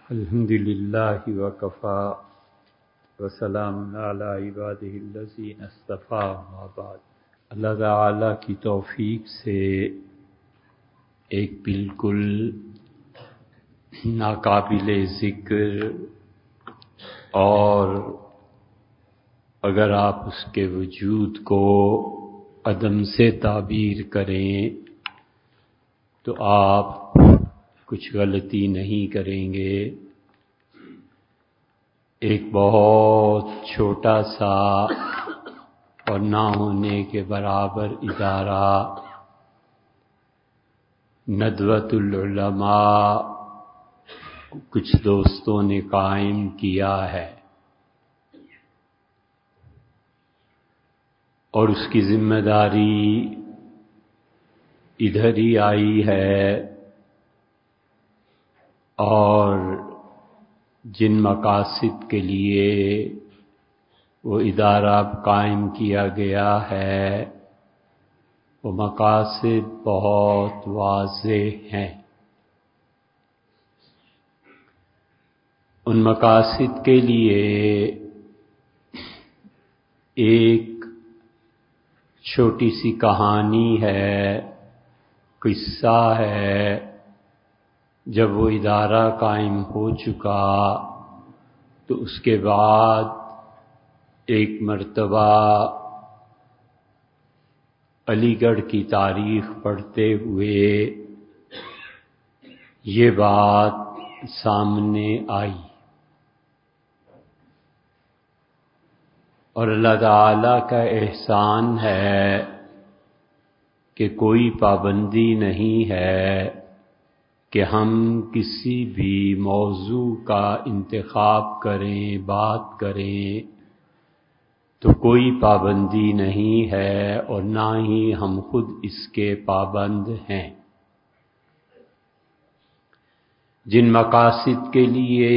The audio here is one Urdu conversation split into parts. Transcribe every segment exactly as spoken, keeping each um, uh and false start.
الحمد للہ وکفا وسلام علی عبادہ الذین اصطفیٰ اما بعد۔ اللہ تعالی کی توفیق سے ایک بالکل ناقابل ذکر اور اگر آپ اس کے وجود کو عدم سے تعبیر کریں تو آپ کچھ غلطی نہیں کریں گے۔ ایک بہت چھوٹا سا اور نہ ہونے کے برابر ادارہ ندوۃ العلماء کچھ دوستوں نے قائم کیا ہے، اور اس کی ذمہ داری ادھر ہی آئی ہے، اور جن مقاصد کے لیے وہ ادارہ قائم کیا گیا ہے وہ مقاصد بہت واضح ہیں۔ ان مقاصد کے لیے ایک چھوٹی سی کہانی ہے، قصہ ہے۔ جب وہ ادارہ قائم ہو چکا تو اس کے بعد ایک مرتبہ علی گڑھ کی تاریخ پڑھتے ہوئے یہ بات سامنے آئی، اور اللہ تعالی کا احسان ہے کہ کوئی پابندی نہیں ہے کہ ہم کسی بھی موضوع کا انتخاب کریں، بات کریں، تو کوئی پابندی نہیں ہے اور نہ ہی ہم خود اس کے پابند ہیں۔ جن مقاصد کے لیے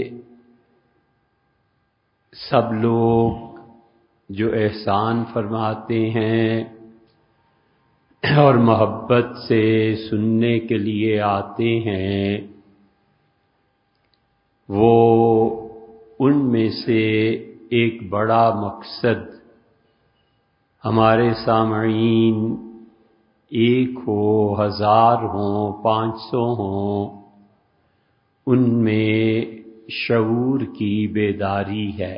سب لوگ جو احسان فرماتے ہیں اور محبت سے سننے کے لیے آتے ہیں، وہ ان میں سے ایک بڑا مقصد ہمارے سامعین ایک ہو، ہزار ہوں، پانچ سو ہوں، ان میں شعور کی بیداری ہے،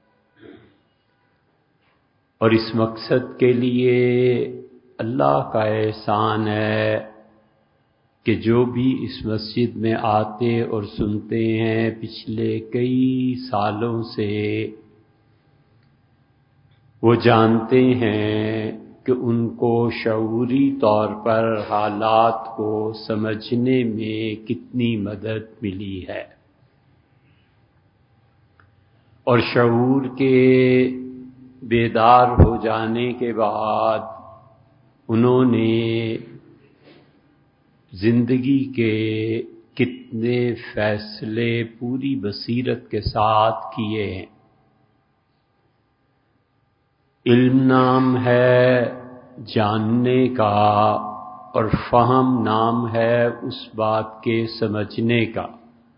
اور اس مقصد کے لیے اللہ کا احسان ہے کہ جو بھی اس مسجد میں آتے اور سنتے ہیں پچھلے کئی سالوں سے وہ جانتے ہیں کہ ان کو شعوری طور پر حالات کو سمجھنے میں کتنی مدد ملی ہے، اور شعور کے بیدار ہو جانے کے بعد انہوں نے زندگی کے کتنے فیصلے پوری بصیرت کے ساتھ کیے ہیں۔ علم نام ہے جاننے کا، اور فہم نام ہے اس بات کے سمجھنے کا،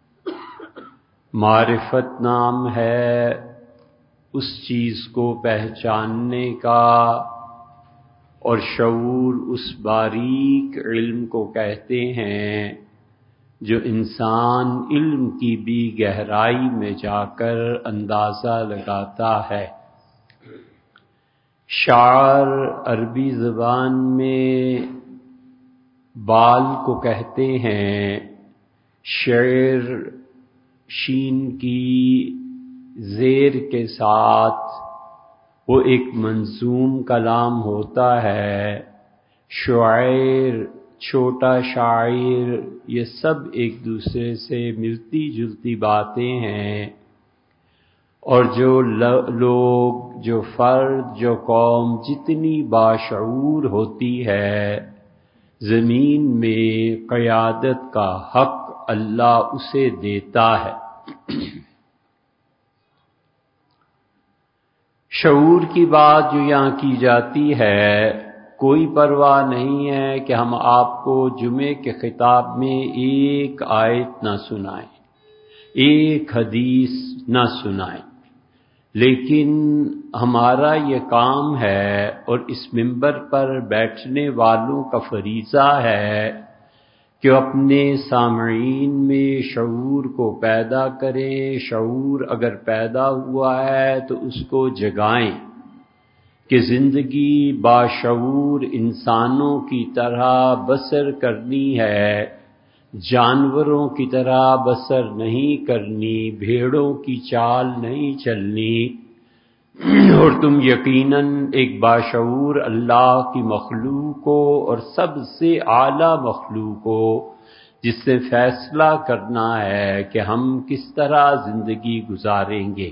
معرفت نام ہے اس چیز کو پہچاننے کا، اور شعور اس باریک علم کو کہتے ہیں جو انسان علم کی بھی گہرائی میں جا کر اندازہ لگاتا ہے۔ شعر عربی زبان میں بال کو کہتے ہیں، شعر شین کی زیر کے ساتھ وہ ایک منظوم کلام ہوتا ہے، شعر، چھوٹا شاعر، یہ سب ایک دوسرے سے ملتی جلتی باتیں ہیں، اور جو لوگ، جو فرد، جو قوم جتنی باشعور ہوتی ہے، زمین میں قیادت کا حق اللہ اسے دیتا ہے۔ شعور کی بات جو یہاں کی جاتی ہے، کوئی پرواہ نہیں ہے کہ ہم آپ کو جمعے کے خطاب میں ایک آیت نہ سنائیں، ایک حدیث نہ سنائیں، لیکن ہمارا یہ کام ہے اور اس منبر پر بیٹھنے والوں کا فریضہ ہے کہ اپنے سامعین میں شعور کو پیدا کریں۔ شعور اگر پیدا ہوا ہے تو اس کو جگائیں کہ زندگی باشعور انسانوں کی طرح بسر کرنی ہے، جانوروں کی طرح بسر نہیں کرنی، بھیڑوں کی چال نہیں چلنی، اور تم یقیناً ایک باشعور اللہ کی مخلوق کو اور سب سے اعلیٰ مخلوق کو، جس سے فیصلہ کرنا ہے کہ ہم کس طرح زندگی گزاریں گے۔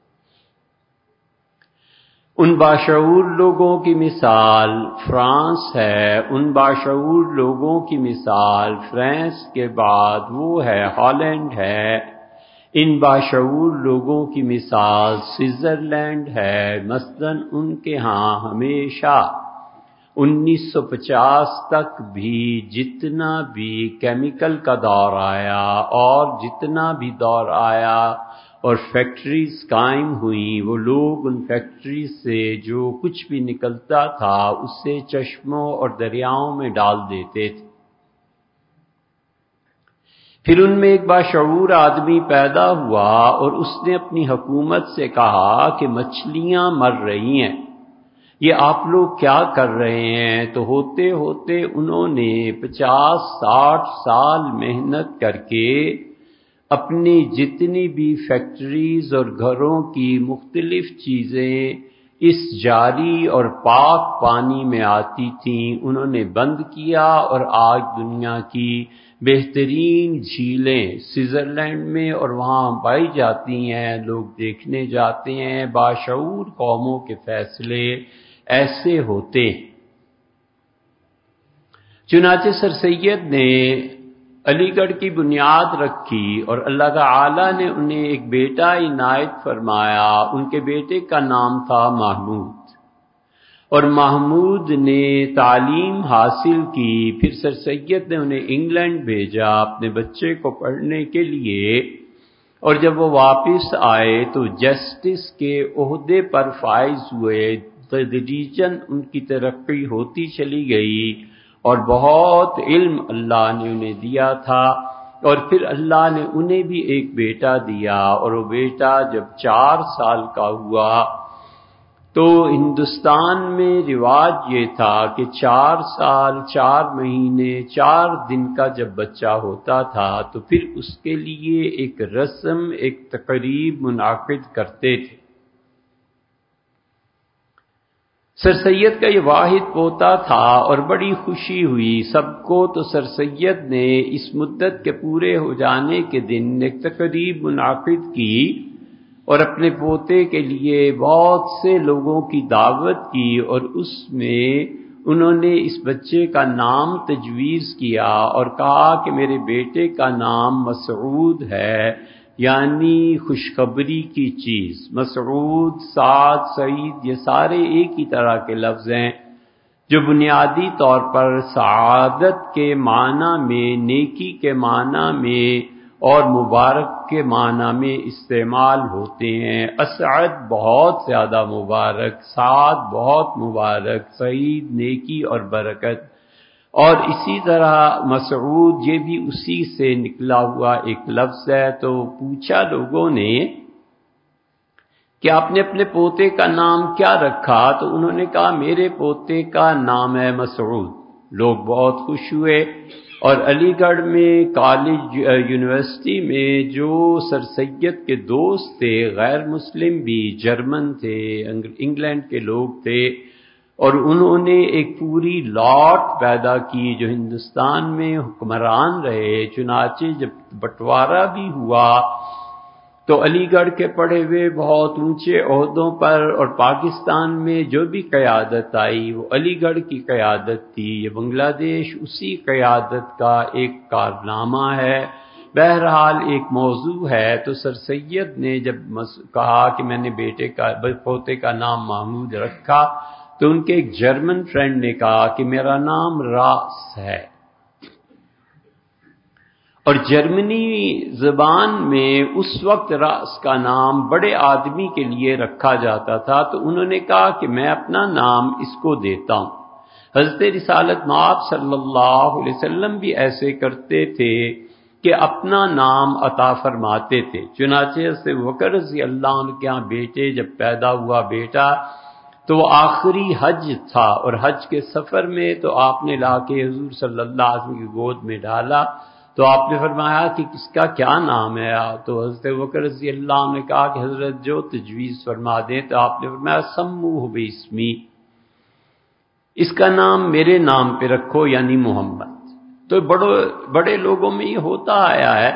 ان باشعور لوگوں کی مثال فرانس ہے، ان باشعور لوگوں کی مثال فرانس کے بعد وہ ہے ہالینڈ ہے، ان باشعور لوگوں کی مثال سوئٹزرلینڈ ہے۔ مثلاً ان کے ہاں ہمیشہ انیس سو پچاس تک بھی جتنا بھی کیمیکل کا دور آیا اور جتنا بھی دور آیا اور فیکٹریز قائم ہوئیں، وہ لوگ ان فیکٹریز سے جو کچھ بھی نکلتا تھا اسے چشموں اور دریاؤں میں ڈال دیتے تھے۔ پھر ان میں ایک باشعور آدمی پیدا ہوا اور اس نے اپنی حکومت سے کہا کہ مچھلیاں مر رہی ہیں، یہ آپ لوگ کیا کر رہے ہیں؟ تو ہوتے ہوتے انہوں نے پچاس ساٹھ سال محنت کر کے اپنی جتنی بھی فیکٹریز اور گھروں کی مختلف چیزیں اس جاری اور پاک پانی میں آتی تھیں، انہوں نے بند کیا، اور آج دنیا کی بہترین جھیلیں سوئٹزرلینڈ میں اور وہاں پائی جاتی ہیں، لوگ دیکھنے جاتے ہیں۔ باشعور قوموں کے فیصلے ایسے ہوتے۔ چنانچہ سر سید نے علی گڑھ کی بنیاد رکھی اور اللہ تعالی نے انہیں ایک بیٹا عنایت فرمایا۔ ان کے بیٹے کا نام تھا محمود، اور محمود نے تعلیم حاصل کی۔ پھر سر سید نے انہیں انگلینڈ بھیجا اپنے بچے کو پڑھنے کے لیے، اور جب وہ واپس آئے تو جسٹس کے عہدے پر فائز ہوئے۔ تدریجاً ان کی ترقی ہوتی چلی گئی اور بہت علم اللہ نے انہیں دیا تھا، اور پھر اللہ نے انہیں بھی ایک بیٹا دیا، اور وہ بیٹا جب چار سال کا ہوا تو ہندوستان میں رواج یہ تھا کہ چار سال چار مہینے چار دن کا جب بچہ ہوتا تھا تو پھر اس کے لیے ایک رسم، ایک تقریب منعقد کرتے تھے۔ سر سید کا یہ واحد پوتا تھا اور بڑی خوشی ہوئی سب کو، تو سر سید نے اس مدت کے پورے ہو جانے کے دن ایک تقریب منعقد کی اور اپنے پوتے کے لیے بہت سے لوگوں کی دعوت کی، اور اس میں انہوں نے اس بچے کا نام تجویز کیا اور کہا کہ میرے بیٹے کا نام مسعود ہے، یعنی خوشخبری کی چیز۔ مسعود، سعد، سعید یہ سارے ایک ہی طرح کے لفظ ہیں جو بنیادی طور پر سعادت کے معنی میں، نیکی کے معنی میں اور مبارک کے معنی میں استعمال ہوتے ہیں۔ اسعد بہت زیادہ مبارک، سعد بہت مبارک، سعید نیکی اور برکت، اور اسی طرح مسعود یہ بھی اسی سے نکلا ہوا ایک لفظ ہے۔ تو پوچھا لوگوں نے کہ آپ نے اپنے پوتے کا نام کیا رکھا؟ تو انہوں نے کہا میرے پوتے کا نام ہے مسعود۔ لوگ بہت خوش ہوئے، اور علی گڑھ میں کالج یونیورسٹی میں جو سر سید کے دوست تھے، غیر مسلم بھی، جرمن تھے، انگلینڈ کے لوگ تھے، اور انہوں نے ایک پوری لاٹ پیدا کی جو ہندوستان میں حکمران رہے۔ چنانچہ جب بٹوارا بھی ہوا تو علی گڑھ کے پڑھے ہوئے بہت اونچے عہدوں پر اور پاکستان میں جو بھی قیادت آئی وہ علی گڑھ کی قیادت تھی۔ یہ بنگلہ دیش اسی قیادت کا ایک کارنامہ ہے۔ بہرحال ایک موضوع ہے، تو سر سید نے جب کہا کہ میں نے بیٹے کا پوتے کا نام محمود رکھا تو ان کے ایک جرمن فرینڈ نے کہا کہ میرا نام راس ہے، اور جرمنی زبان میں اس وقت راس کا نام بڑے آدمی کے لیے رکھا جاتا تھا، تو انہوں نے کہا کہ میں اپنا نام اس کو دیتا ہوں۔ حضرت رسالت مآب صلی اللہ علیہ وسلم بھی ایسے کرتے تھے کہ اپنا نام عطا فرماتے تھے۔ چنانچہ حضرت بکر رضی اللہ عنہ کے ہاں بیٹے جب پیدا ہوا بیٹا، تو وہ آخری حج تھا، اور حج کے سفر میں تو آپ نے لا کے حضور صلی اللہ علیہ وسلم کی گود میں ڈالا، تو آپ نے فرمایا کہ کس کا کیا نام ہے؟ تو حضرت بکر رضی اللہ عنہ نے کہا کہ حضرت جو تجویز فرما دیں، تو آپ نے فرمایا سموہ باسمی، اس کا نام میرے نام پہ رکھو، یعنی محمد۔ تو بڑے بڑے لوگوں میں یہ ہوتا آیا ہے۔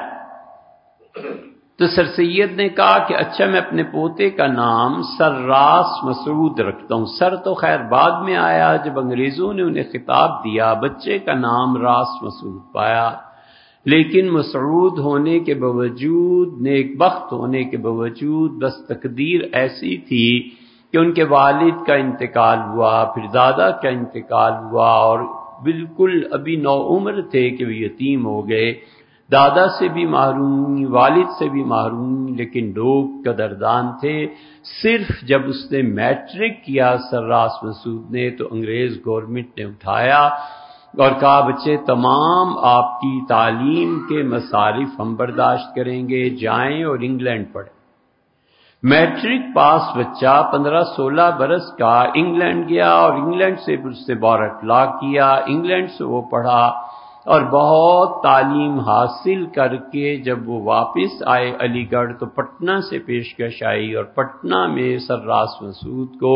تو سر سید نے کہا کہ اچھا میں اپنے پوتے کا نام سر راس مسعود رکھتا ہوں۔ سر تو خیر بعد میں آیا، جب انگریزوں نے انہیں خطاب دیا، بچے کا نام راس مسعود پایا، لیکن مسعود ہونے کے باوجود، نیک بخت ہونے کے باوجود، بس تقدیر ایسی تھی کہ ان کے والد کا انتقال ہوا، پھر دادا کا انتقال ہوا، اور بالکل ابھی نو عمر تھے کہ وہ یتیم ہو گئے، دادا سے بھی محروم، والد سے بھی محروم، لیکن لوگ قدردان تھے۔ صرف جب اس نے میٹرک کیا سرراس مسعود نے، تو انگریز گورنمنٹ نے اٹھایا اور کہا بچے تمام آپ کی تعلیم کے مصارف ہم برداشت کریں گے، جائیں اور انگلینڈ پڑھیں۔ میٹرک پاس بچہ پندرہ سولہ برس کا انگلینڈ گیا، اور انگلینڈ سے پھر اس نے بارٹ لا کیا، انگلینڈ سے وہ پڑھا اور بہت تعلیم حاصل کر کے جب وہ واپس آئے علی گڑھ، تو پٹنہ سے پیشکش آئی، اور پٹنہ میں سرراس مسعود کو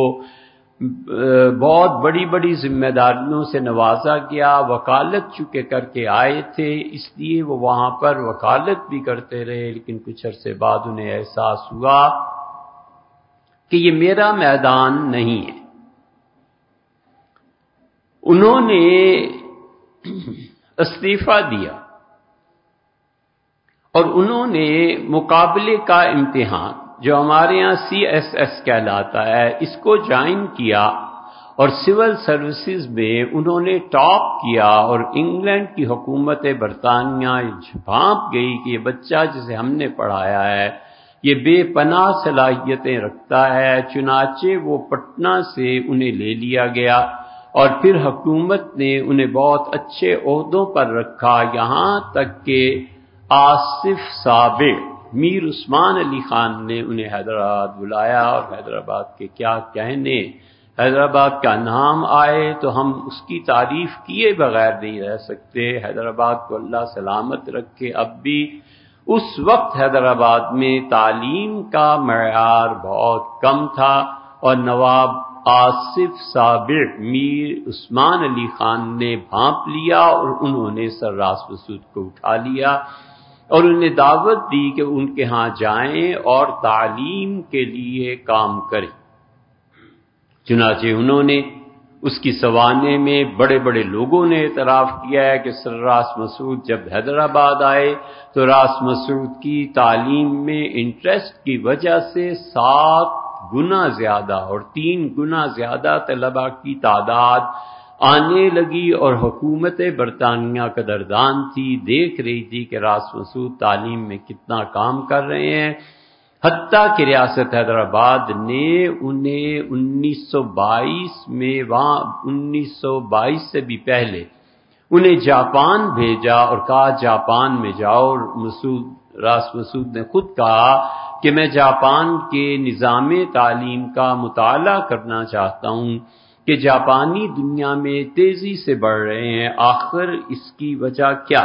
بہت بڑی بڑی ذمہ داریوں سے نوازا گیا۔ وکالت چونکہ کر کے آئے تھے، اس لیے وہ وہاں پر وکالت بھی کرتے رہے، لیکن کچھ عرصے بعد انہیں احساس ہوا کہ یہ میرا میدان نہیں ہے۔ انہوں نے استعفیٰ دیا اور انہوں نے مقابلے کا امتحان، جو ہمارے ہاں سی ایس ایس کہلاتا ہے، اس کو جوائن کیا، اور سول سروسز میں انہوں نے ٹاپ کیا، اور انگلینڈ کی حکومت برطانیہ بھانپ گئی کہ یہ بچہ جسے ہم نے پڑھایا ہے یہ بے پناہ صلاحیتیں رکھتا ہے۔ چنانچہ وہ پٹنہ سے انہیں لے لیا گیا، اور پھر حکومت نے انہیں بہت اچھے عہدوں پر رکھا، یہاں تک کہ آصف سابق میر عثمان علی خان نے انہیں حیدرآباد بلایا، اور حیدرآباد کے کیا کہنے، حیدرآباد کا نام آئے تو ہم اس کی تعریف کیے بغیر نہیں رہ سکتے۔ حیدرآباد کو اللہ سلامت رکھے۔ اب بھی اس وقت حیدرآباد میں تعلیم کا معیار بہت کم تھا، اور نواب آصف سابق میر عثمان علی خان نے بھانپ لیا، اور انہوں نے سرراس مسعود کو اٹھا لیا اور انہیں دعوت دی کہ ان کے ہاں جائیں اور تعلیم کے لیے کام کریں۔ چنانچہ انہوں نے اس کی سوانے میں بڑے بڑے لوگوں نے اعتراف کیا ہے کہ سر راس مسعود جب حیدرآباد آئے تو راس مسعود کی تعلیم میں انٹرسٹ کی وجہ سے سات گنا زیادہ اور تین گنا زیادہ طلباء کی تعداد آنے لگی، اور حکومت برطانیہ قدردان تھی، دیکھ رہی تھی کہ راس مسعود تعلیم میں کتنا کام کر رہے ہیں، حتیٰ کہ ریاست حیدرآباد نے انہیں انیس سو بائیس میں، وہاں انیس سو بائیس سے بھی پہلے انہیں جاپان بھیجا اور کہا جاپان میں جاؤ۔ اور مسعود راس مسعود نے خود کہا کہ میں جاپان کے نظام تعلیم کا مطالعہ کرنا چاہتا ہوں کہ جاپانی دنیا میں تیزی سے بڑھ رہے ہیں، آخر اس کی وجہ کیا؟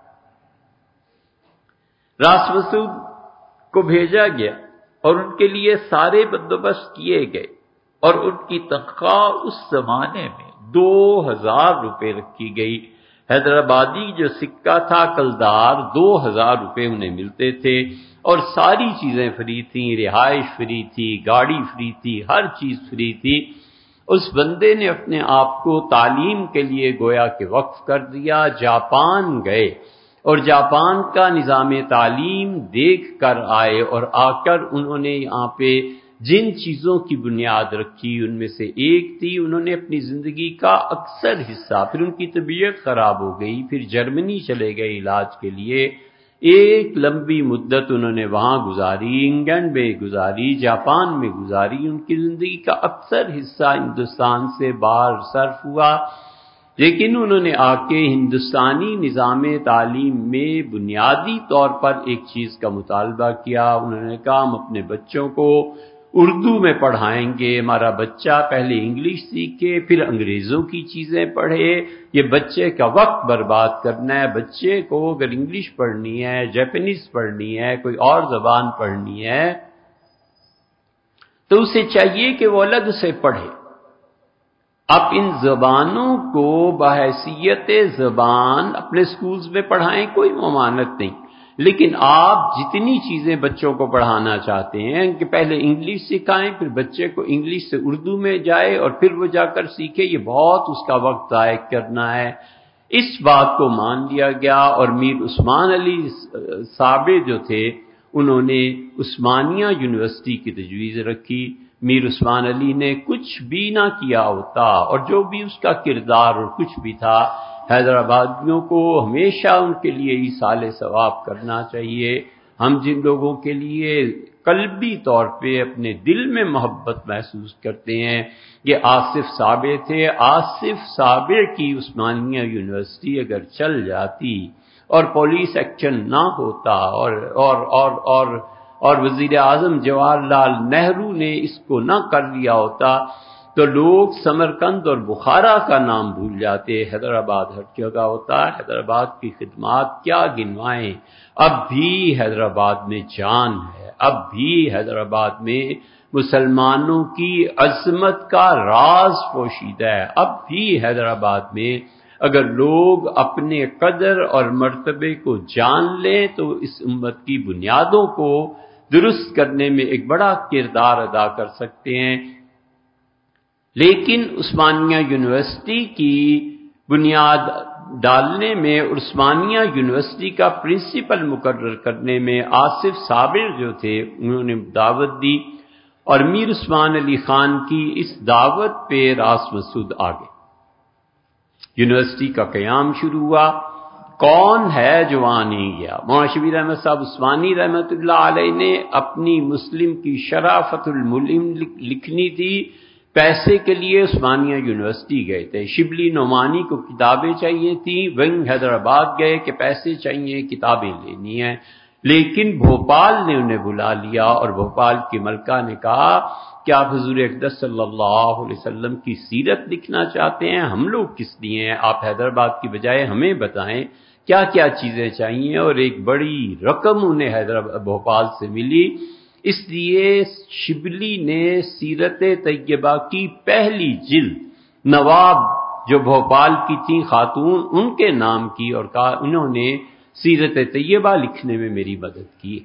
راس مسعود کو بھیجا گیا اور ان کے لیے سارے بندوبست کیے گئے، اور ان کی تنخواہ اس زمانے میں دو ہزار روپے رکھی گئی۔ حیدرآبادی جو سکہ تھا کلدار، دو ہزار روپے انہیں ملتے تھے، اور ساری چیزیں فری تھیں، رہائش فری تھی، گاڑی فری تھی، ہر چیز فری تھی۔ اس بندے نے اپنے آپ کو تعلیم کے لیے گویا کہ وقف کر دیا، جاپان گئے اور جاپان کا نظام تعلیم دیکھ کر آئے، اور آ کر انہوں نے یہاں پہ جن چیزوں کی بنیاد رکھی ان میں سے ایک تھی، انہوں نے اپنی زندگی کا اکثر حصہ، پھر ان کی طبیعت خراب ہو گئی، پھر جرمنی چلے گئے علاج کے لیے، ایک لمبی مدت انہوں نے وہاں گزاری، انگلینڈ میں گزاری، جاپان میں گزاری، ان کی زندگی کا اکثر حصہ ہندوستان سے باہر صرف ہوا، لیکن انہوں نے آ کے ہندوستانی نظام تعلیم میں بنیادی طور پر ایک چیز کا مطالبہ کیا۔ انہوں نے کہا ہم اپنے بچوں کو اردو میں پڑھائیں گے، ہمارا بچہ پہلے انگلش سیکھے پھر انگریزوں کی چیزیں پڑھے، یہ بچے کا وقت برباد کرنا ہے۔ بچے کو اگر انگلش پڑھنی ہے، جاپانیز پڑھنی ہے، کوئی اور زبان پڑھنی ہے تو اسے چاہیے کہ وہ الگ سے پڑھے۔ اب ان زبانوں کو بحیثیت زبان اپنے سکولز میں پڑھائیں، کوئی ممانعت نہیں، لیکن آپ جتنی چیزیں بچوں کو پڑھانا چاہتے ہیں کہ پہلے انگلش سکھائیں، پھر بچے کو انگلش سے اردو میں جائے اور پھر وہ جا کر سیکھے، یہ بہت اس کا وقت ضائع کرنا ہے۔ اس بات کو مان لیا گیا اور میر عثمان علی صابر جو تھے انہوں نے عثمانیہ یونیورسٹی کی تجویز رکھی۔ میر عثمان علی نے کچھ بھی نہ کیا ہوتا اور جو بھی اس کا کردار اور کچھ بھی تھا، حیدرآبادیوں کو ہمیشہ ان کے لیے ایصال ثواب کرنا چاہیے۔ ہم جن لوگوں کے لیے قلبی طور پہ اپنے دل میں محبت محسوس کرتے ہیں، یہ آصف صابر تھے۔ آصف صابر کی عثمانیہ یونیورسٹی اگر چل جاتی اور پولیس ایکشن نہ ہوتا اور اور اور اور اور وزیر اعظم جواہر لال نہرو نے اس کو نہ کر لیا ہوتا تو لوگ سمرقند اور بخارا کا نام بھول جاتے، حیدرآباد ہر جگہ ہوتا۔ حیدرآباد کی خدمات کیا گنوائیں، اب بھی حیدرآباد میں جان ہے، اب بھی حیدرآباد میں مسلمانوں کی عظمت کا راز پوشیدہ ہے، اب بھی حیدرآباد میں اگر لوگ اپنے قدر اور مرتبے کو جان لیں تو اس امت کی بنیادوں کو درست کرنے میں ایک بڑا کردار ادا کر سکتے ہیں۔ لیکن عثمانیہ یونیورسٹی کی بنیاد ڈالنے میں، عثمانیہ یونیورسٹی کا پرنسپل مقرر کرنے میں آصف صابر جو تھے انہوں نے دعوت دی اور میر عثمان علی خان کی اس دعوت پہ راس مسعود آ گئے۔ یونیورسٹی کا قیام شروع ہوا۔ کون ہے جو وہاں نہیں گیا؟ مولانا شبیر احمد صاحب عثمانی رحمۃ اللہ علیہ نے اپنی مسلم کی شرح فتح الملم لکھنی تھی، پیسے کے لیے عثمانیہ یونیورسٹی گئے تھے۔ شبلی نعمانی کو کتابیں چاہیے تھیں، ونگ حیدرآباد گئے کہ پیسے چاہیے، کتابیں لینی ہیں، لیکن بھوپال نے انہیں بلا لیا اور بھوپال کی ملکہ نے کہا کہ آپ حضور اقدس صلی اللہ علیہ وسلم کی سیرت لکھنا چاہتے ہیں، ہم لوگ کس لیے ہیں، آپ حیدرآباد کی بجائے ہمیں بتائیں کیا کیا چیزیں چاہیے، اور ایک بڑی رقم انہیں حیدرآباد بھوپال سے ملی۔ اس لیے شبلی نے سیرت طیبہ کی پہلی جلد نواب جو بھوپال کی تھیں خاتون ان کے نام کی اور کہا انہوں نے سیرت طیبہ لکھنے میں میری مدد کی۔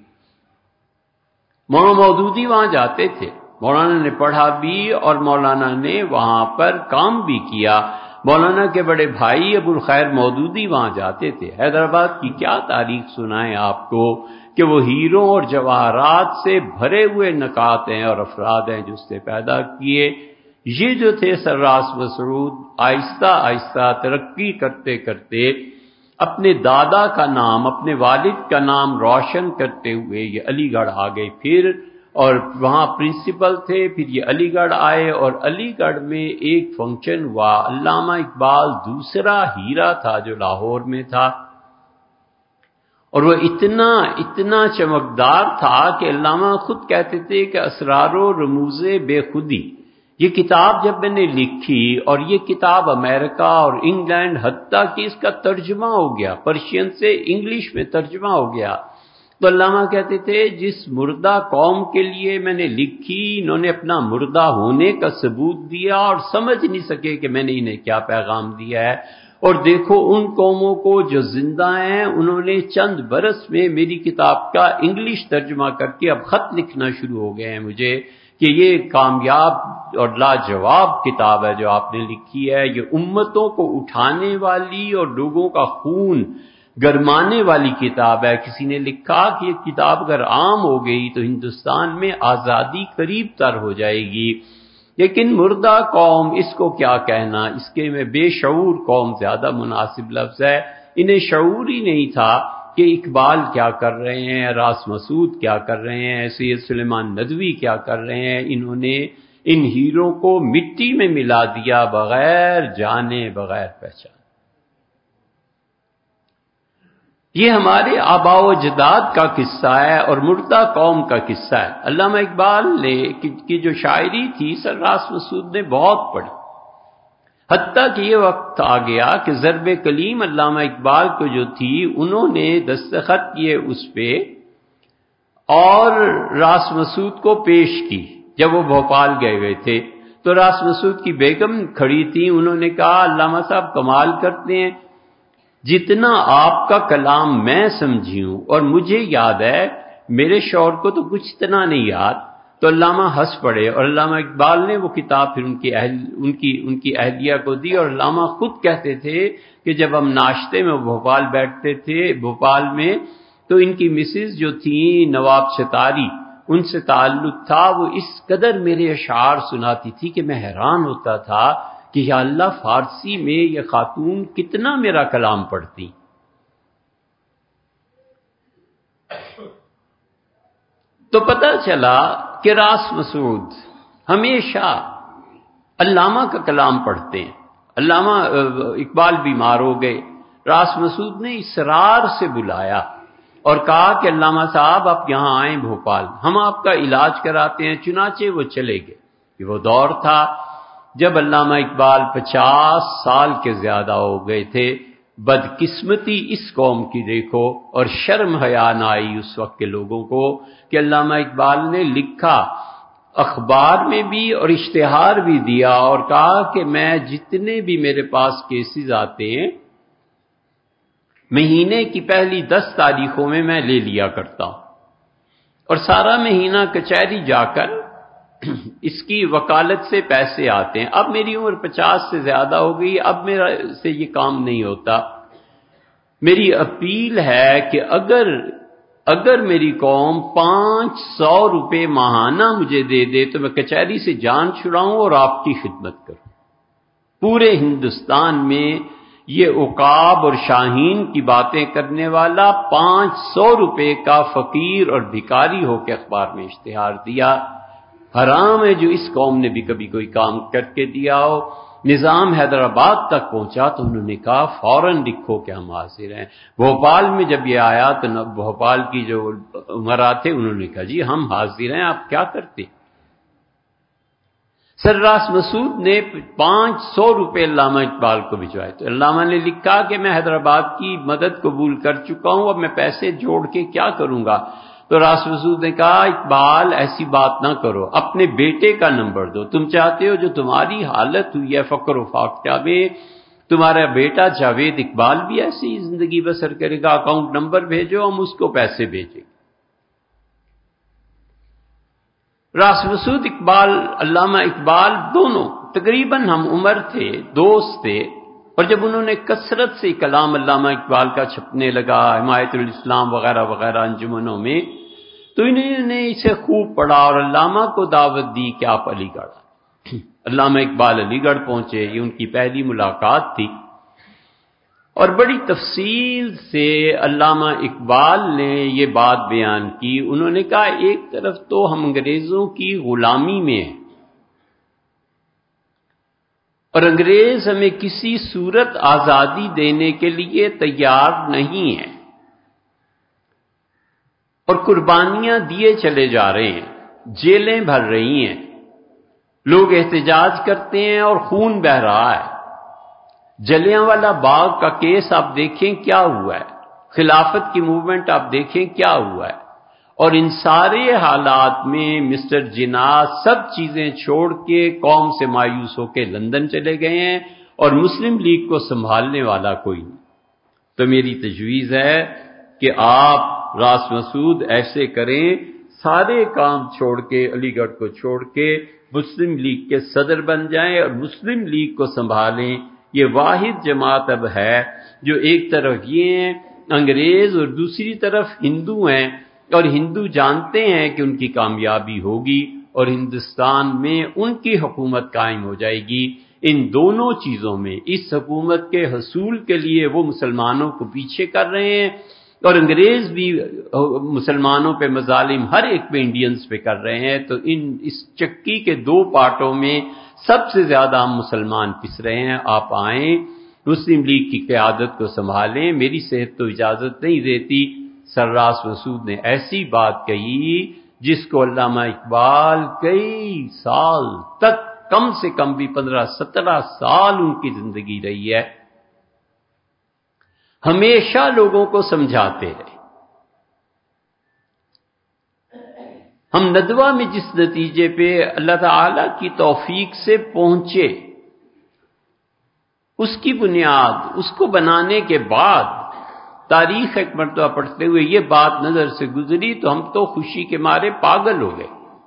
مولانا مودودی وہاں جاتے تھے، مولانا نے پڑھا بھی اور مولانا نے وہاں پر کام بھی کیا۔ مولانا کے بڑے بھائی ابو الخیر مودودی وہاں جاتے تھے۔ حیدرآباد کی کیا تاریخ سنائیں آپ کو کہ وہ ہیروں اور جواہرات سے بھرے ہوئے نکات ہیں اور افراد ہیں جو اس نے پیدا کیے۔ یہ جو تھے سراس مسعود آہستہ آہستہ ترقی کرتے کرتے اپنے دادا کا نام، اپنے والد کا نام روشن کرتے ہوئے یہ علی گڑھ آ گئے، پھر اور وہاں پرنسپل تھے، پھر یہ علی گڑھ آئے اور علی گڑھ میں ایک فنکشن ہوا۔ علامہ اقبال دوسرا ہیرا تھا جو لاہور میں تھا اور وہ اتنا اتنا چمکدار تھا کہ علامہ خود کہتے تھے کہ اسرار و رموز بے خودی، یہ کتاب جب میں نے لکھی اور یہ کتاب امریکہ اور انگلینڈ حتیٰ کہ اس کا ترجمہ ہو گیا، پرشین سے انگلش میں ترجمہ ہو گیا، تو علامہ کہتے تھے جس مردہ قوم کے لیے میں نے لکھی انہوں نے اپنا مردہ ہونے کا ثبوت دیا اور سمجھ نہیں سکے کہ میں نے انہیں کیا پیغام دیا ہے، اور دیکھو ان قوموں کو جو زندہ ہیں انہوں نے چند برس میں میری کتاب کا انگلش ترجمہ کر کے اب خط لکھنا شروع ہو گئے ہیں مجھے کہ یہ کامیاب اور لاجواب کتاب ہے جو آپ نے لکھی ہے، یہ امتوں کو اٹھانے والی اور لوگوں کا خون گرمانے والی کتاب ہے۔ کسی نے لکھا کہ یہ کتاب اگر عام ہو گئی تو ہندوستان میں آزادی قریب تر ہو جائے گی، لیکن مردہ قوم اس کو کیا کہنا، اس کے میں بے شعور قوم زیادہ مناسب لفظ ہے۔ انہیں شعور ہی نہیں تھا کہ اقبال کیا کر رہے ہیں، راس مسعود کیا کر رہے ہیں، سید سلیمان ندوی کیا کر رہے ہیں۔ انہوں نے ان ہیروں کو مٹی میں ملا دیا بغیر جانے بغیر پہچان۔ یہ ہمارے آباء و اجداد کا قصہ ہے اور مردہ قوم کا قصہ ہے۔ علامہ اقبال نے کی جو شاعری تھی سر راس مسعود نے بہت پڑھی، حتیٰ کہ یہ وقت آ گیا کہ ضرب کلیم علامہ اقبال کو جو تھی انہوں نے دستخط کیے اس پہ اور راس مسعود کو پیش کی۔ جب وہ بھوپال گئے ہوئے تھے تو راس مسعود کی بیگم کھڑی تھی، انہوں نے کہا علامہ صاحب کمال کرتے ہیں، جتنا آپ کا کلام میں سمجھی ہوں اور مجھے یاد ہے میرے شوہر کو تو کچھ اتنا نہیں یاد۔ تو علامہ ہنس پڑے اور علامہ اقبال نے وہ کتاب پھر ان کی اہل ان کی ان کی اہلیہ کو دی، اور علامہ خود کہتے تھے کہ جب ہم ناشتے میں بھوپال بیٹھتے تھے بھوپال میں تو ان کی مسز جو تھیں نواب ستاری، ان سے تعلق تھا، وہ اس قدر میرے اشعار سناتی تھی کہ میں حیران ہوتا تھا کہ یا اللہ فارسی میں یہ خاتون کتنا میرا کلام پڑھتی۔ تو پتہ چلا کہ راس مسعود ہمیشہ علامہ کا کلام پڑھتے ہیں۔ علامہ اقبال بیمار ہو گئے، راس مسعود نے اصرار سے بلایا اور کہا کہ علامہ صاحب آپ یہاں آئیں بھوپال، ہم آپ کا علاج کراتے ہیں۔ چنانچہ وہ چلے گئے۔ یہ وہ دور تھا جب علامہ اقبال پچاس سال کے زیادہ ہو گئے تھے۔ بدقسمتی اس قوم کی دیکھو، اور شرم حیا نہ آئی اس وقت کے لوگوں کو کہ علامہ اقبال نے لکھا، اخبار میں بھی اور اشتہار بھی دیا اور کہا کہ میں جتنے بھی میرے پاس کیسز آتے ہیں مہینے کی پہلی دس تاریخوں میں میں لے لیا کرتا ہوں، اور سارا مہینہ کچہری جا کر اس کی وکالت سے پیسے آتے ہیں۔ اب میری عمر پچاس سے زیادہ ہو گئی، اب میرا سے یہ کام نہیں ہوتا۔ میری اپیل ہے کہ اگر اگر میری قوم پانچ سو روپے ماہانہ مجھے دے دے تو میں کچہری سے جان چھڑاؤں اور آپ کی خدمت کروں۔ پورے ہندوستان میں یہ عقاب اور شاہین کی باتیں کرنے والا پانچ سو روپے کا فقیر اور بھکاری ہو کے اخبار میں اشتہار دیا۔ حرام ہے جو اس قوم نے بھی کبھی کوئی کام کر کے دیا ہو۔ نظام حیدرآباد تک پہنچا تو انہوں نے کہا فوراً لکھو کہ ہم حاضر ہیں۔ بھوپال میں جب یہ آیا تو بھوپال کی جو عمرا تھے انہوں نے کہا جی ہم حاضر ہیں، آپ کیا کرتے؟ سر راس مسعود نے پانچ سو روپے علامہ اقبال کو بھجوائے تو علامہ نے لکھا کہ میں حیدرآباد کی مدد قبول کر چکا ہوں، اب میں پیسے جوڑ کے کیا کروں گا؟ تو راس مسعود نے کہا اقبال ایسی بات نہ کرو، اپنے بیٹے کا نمبر دو، تم چاہتے ہو جو تمہاری حالت ہوئی ہے فقر و فاقہ میں تمہارا بیٹا جاوید اقبال بھی ایسی ہی زندگی بسر کرے گا، اکاؤنٹ نمبر بھیجو ہم اس کو پیسے بھیجیں۔ راس مسعود اقبال علامہ اقبال دونوں تقریباً ہم عمر تھے، دوست تھے، اور جب انہوں نے کثرت سے کلام علامہ اقبال کا چھپنے لگا حمایت الاسلام وغیرہ وغیرہ انجمنوں میں، تو انہوں نے اسے خوب پڑھا اور علامہ کو دعوت دی کہ آپ علی گڑھ۔ علامہ اقبال علی گڑھ پہنچے، یہ ان کی پہلی ملاقات تھی، اور بڑی تفصیل سے علامہ اقبال نے یہ بات بیان کی۔ انہوں نے کہا ایک طرف تو ہم انگریزوں کی غلامی میں ہیں اور انگریز ہمیں کسی صورت آزادی دینے کے لیے تیار نہیں ہے، اور قربانیاں دیے چلے جا رہے ہیں، جیلیں بھر رہی ہیں، لوگ احتجاج کرتے ہیں اور خون بہہ رہا ہے۔ جلیانوالہ باغ کا کیس آپ دیکھیں کیا ہوا ہے، خلافت کی موومنٹ آپ دیکھیں کیا ہوا ہے، اور ان سارے حالات میں مسٹر جناح سب چیزیں چھوڑ کے قوم سے مایوس ہو کے لندن چلے گئے ہیں اور مسلم لیگ کو سنبھالنے والا کوئی نہیں۔ تو میری تجویز ہے کہ آپ راس مسعود ایسے کریں، سارے کام چھوڑ کے علی گڑھ کو چھوڑ کے مسلم لیگ کے صدر بن جائیں اور مسلم لیگ کو سنبھالیں۔ یہ واحد جماعت اب ہے جو ایک طرف یہ ہیں انگریز اور دوسری طرف ہندو ہیں، اور ہندو جانتے ہیں کہ ان کی کامیابی ہوگی اور ہندوستان میں ان کی حکومت قائم ہو جائے گی۔ ان دونوں چیزوں میں اس حکومت کے حصول کے لیے وہ مسلمانوں کو پیچھے کر رہے ہیں، اور انگریز بھی مسلمانوں پہ مظالم ہر ایک پہ انڈینز پہ کر رہے ہیں۔ تو ان اس چکی کے دو پارٹوں میں سب سے زیادہ ہم مسلمان پس رہے ہیں۔ آپ آئیں، مسلم لیگ کی قیادت کو سنبھالیں، میری صحت تو اجازت نہیں دیتی۔ سرراس مسعود نے ایسی بات کہی جس کو علامہ اقبال کئی سال تک، کم سے کم بھی پندرہ سترہ سال ان کی زندگی رہی ہے، ہمیشہ لوگوں کو سمجھاتے رہے۔ ہم ندوہ میں جس نتیجے پہ اللہ تعالی کی توفیق سے پہنچے، اس کی بنیاد، اس کو بنانے کے بعد تاریخ ایک مرتبہ پڑھتے ہوئے یہ بات نظر سے گزری تو ہم تو خوشی کے مارے پاگل ہو گئے۔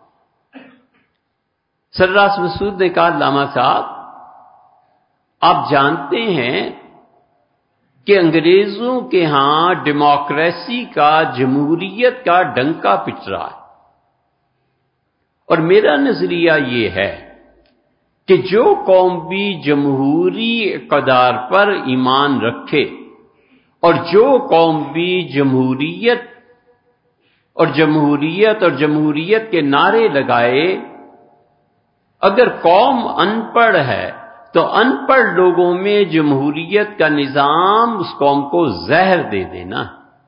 سرراس مسعود نے کہا، علامہ صاحب آپ جانتے ہیں کہ انگریزوں کے ہاں ڈیموکریسی کا، جمہوریت کا ڈنکا پچ رہا ہے، اور میرا نظریہ یہ ہے کہ جو قوم بھی جمہوری اقتدار پر ایمان رکھے اور جو قوم بھی جمہوریت اور جمہوریت اور جمہوریت کے نعرے لگائے، اگر قوم ان پڑھ ہے تو ان پڑھ لوگوں میں جمہوریت کا نظام اس قوم کو زہر دے دینا،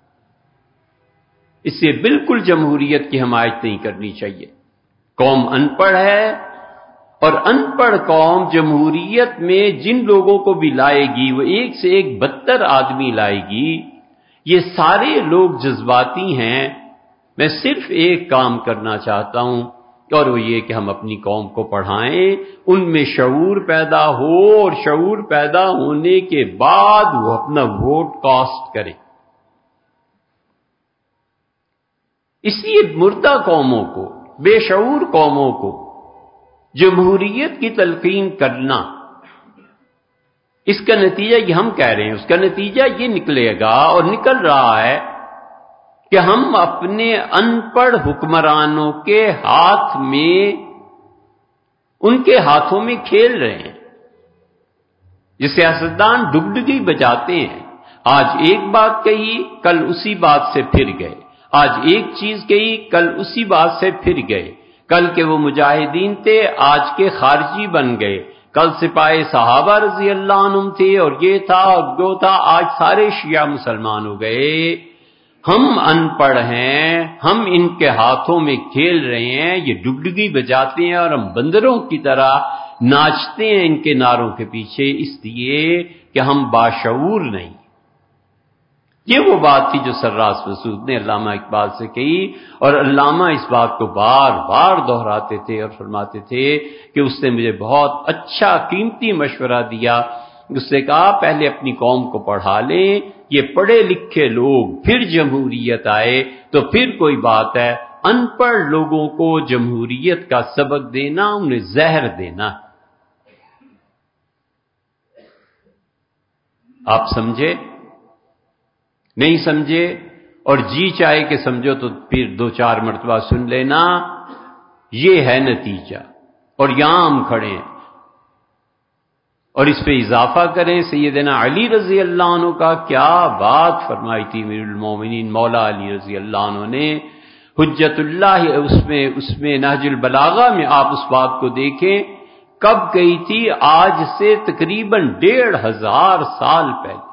اس سے بالکل جمہوریت کی حمایت نہیں کرنی چاہیے۔ قوم ان پڑھ ہے، اور ان پڑھ قوم جمہوریت میں جن لوگوں کو بھی لائے گی وہ ایک سے ایک بدتر آدمی لائے گی۔ یہ سارے لوگ جذباتی ہیں۔ میں صرف ایک کام کرنا چاہتا ہوں، اور وہ یہ کہ ہم اپنی قوم کو پڑھائیں، ان میں شعور پیدا ہو، اور شعور پیدا ہونے کے بعد وہ اپنا ووٹ کاسٹ کریں۔ اس لیے مردہ قوموں کو، بے شعور قوموں کو جمہوریت کی تلقین کرنا، اس کا نتیجہ یہ ہم کہہ رہے ہیں، اس کا نتیجہ یہ نکلے گا اور نکل رہا ہے کہ ہم اپنے ان پڑھ حکمرانوں کے ہاتھ میں، ان کے ہاتھوں میں کھیل رہے ہیں۔ یہ سیاستدان ڈگڈگی بجاتے ہیں، آج ایک بات کہی، کل اسی بات سے پھر گئے، آج ایک چیز کہی، کل اسی بات سے پھر گئے، کل کے وہ مجاہدین تھے، آج کے خارجی بن گئے، کل سپاہی صحابہ رضی اللہ عنہم تھے، اور یہ تھا اور وہ تھا، آج سارے شیعہ مسلمان ہو گئے۔ ہم ان پڑھ ہیں، ہم ان کے ہاتھوں میں کھیل رہے ہیں، یہ ڈگڈگی بجاتے ہیں اور ہم بندروں کی طرح ناچتے ہیں ان کے نعروں کے پیچھے، اس لیے کہ ہم باشعور نہیں۔ یہ وہ بات تھی جو سرراس مسعود نے علامہ اقبال سے کہی، اور علامہ اس بات کو بار بار دہراتے تھے اور فرماتے تھے کہ اس نے مجھے بہت اچھا قیمتی مشورہ دیا۔ اس نے کہا پہلے اپنی قوم کو پڑھا لیں، یہ پڑھے لکھے لوگ، پھر جمہوریت آئے تو پھر کوئی بات ہے، ان پڑھ لوگوں کو جمہوریت کا سبق دینا، انہیں زہر دینا۔ آپ سمجھے؟ نہیں سمجھے اور جی چاہے کہ سمجھو تو پھر دو چار مرتبہ سن لینا، یہ ہے نتیجہ، اور یہاں ہم کھڑے ہیں۔ اور اس پہ اضافہ کریں سیدنا علی رضی اللہ عنہ کا، کیا بات فرمائی تھی امیر المومنین مولا علی رضی اللہ عنہ نے، حجت اللہ، اس میں اس میں نہج البلاغہ میں آپ اس بات کو دیکھیں، کب گئی تھی؟ آج سے تقریباً ڈیڑھ ہزار سال پہلے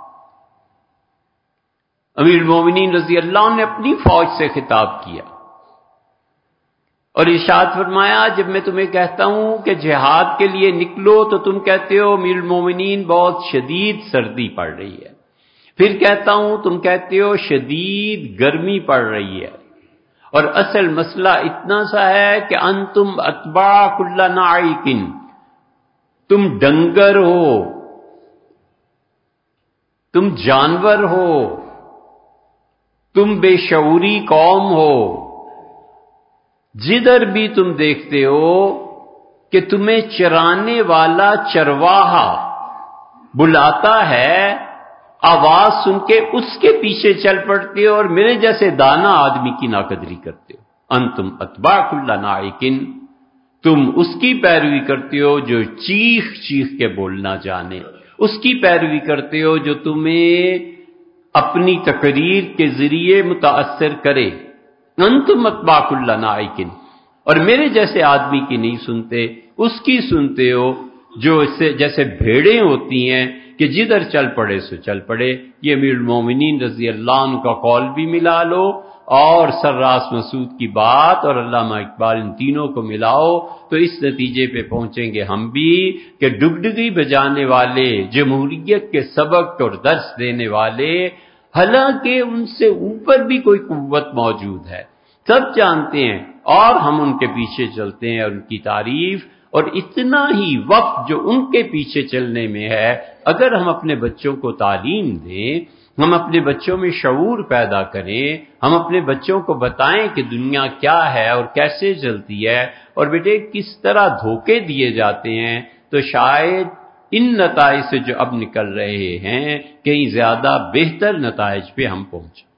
امیر المومنین رضی اللہ عنہ نے اپنی فوج سے خطاب کیا اور ارشاد فرمایا، جب میں تمہیں کہتا ہوں کہ جہاد کے لیے نکلو تو تم کہتے ہو امیر المومنین بہت شدید سردی پڑ رہی ہے، پھر کہتا ہوں تم کہتے ہو شدید گرمی پڑ رہی ہے، اور اصل مسئلہ اتنا سا ہے کہ انتم اتباع کل ناعق، تم ڈنگر ہو، تم جانور ہو، تم بے شعوری قوم ہو، جدھر بھی تم دیکھتے ہو کہ تمہیں چرانے والا چرواہا بلاتا ہے آواز سن کے اس کے پیچھے چل پڑتے ہو اور میرے جیسے دانا آدمی کی ناقدری کرتے ہو۔ انتم اتباع کل نائکن، تم اس کی پیروی کرتے ہو جو چیخ چیخ کے بولنا جانے، اس کی پیروی کرتے ہو جو تمہیں اپنی تقریر کے ذریعے متاثر کرے۔ انتم اتباع کل نائکن، اور میرے جیسے آدمی کی نہیں سنتے، اس کی سنتے ہو جو اس سے جیسے بھیڑیں ہوتی ہیں کہ جدھر چل پڑے سو چل پڑے۔ یہ امیر المومنین رضی اللہ عنہ کا قول بھی ملا لو اور سراس مسعود کی بات اور علامہ اقبال، ان تینوں کو ملاؤ تو اس نتیجے پہ پہنچیں گے ہم بھی کہ ڈگڈگی بجانے والے، جمہوریت کے سبق اور درس دینے والے، حالانکہ ان سے اوپر بھی کوئی قوت موجود ہے، سب جانتے ہیں، اور ہم ان کے پیچھے چلتے ہیں اور ان کی تعریف، اور اتنا ہی وقت جو ان کے پیچھے چلنے میں ہے، اگر ہم اپنے بچوں کو تعلیم دیں، ہم اپنے بچوں میں شعور پیدا کریں، ہم اپنے بچوں کو بتائیں کہ دنیا کیا ہے اور کیسے چلتی ہے اور بیٹے کس طرح دھوکے دیے جاتے ہیں، تو شاید ان نتائج سے جو اب نکل رہے ہیں کہیں زیادہ بہتر نتائج پہ ہم پہنچیں۔